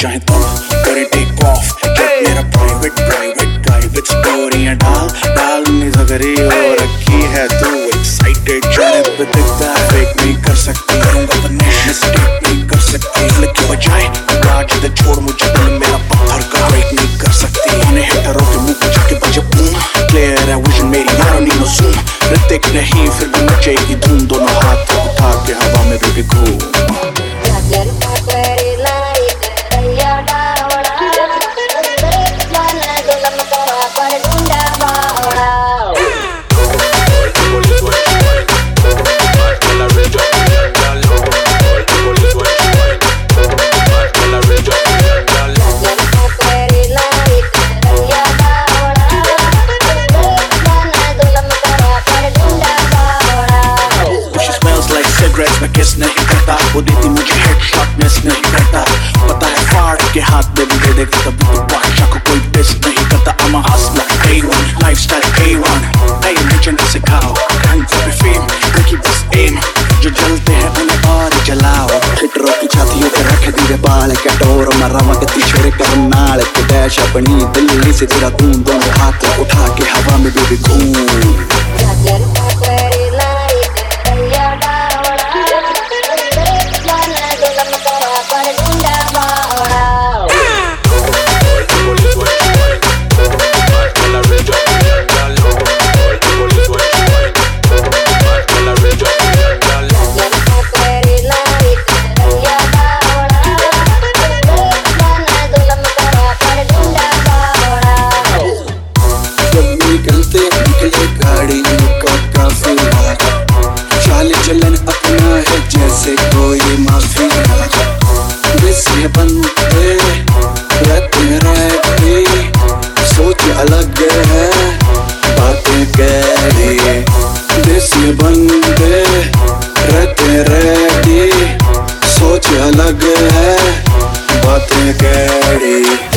चाहे तुम करें टेक ऑफ। मेरा प्राइवेट स्टोरियां डाल सगरी हो रखी है तू एक्साइटेड जाने पे दिखता है फेक नहीं कर सकती मिस्टेक नहीं कर सकती लकी बजाए राज दे छोड़ मुझे दिल मेरा पत्थर का ब्रेक नहीं कर सकती इन्हें हेटरों के मुंह पे जाके बजे बूम क्लियर है विजन मेरी यारों नी नो जूम ऋतिक नहीं फिर भी मचेगी धूम दोनों हाथ उठा के हवा में बेबी घूम। मैं किस नहीं करता वो देती मुझे हेडशॉट मिस नहीं करता पता है फाड़ के हाथ में भी दे देगा कभी तो बादशाह को कोई डिस नहीं करता I'm a hustler A1 lifestyle A1 hey legend सिखाओ रंग पे फेम क्योंकि बस एम जो जलते हैं उन्हें और जलाओ हिटरों की छातियों पे रख दिए बाल कटोर मरावा के तिछोरे करनाल के डैश अपनी दिल्ली से तेरा दूं दोनों हाथ उठा के हवा में बेबी घूम। निकले गाड़ी का काफिला चाल चलन अपना है जैसे कोई माफिया वैसे बनते रहते सोच अलग है बातें गहरी वैसे बनते रहते सोच अलग है बातें गहरी।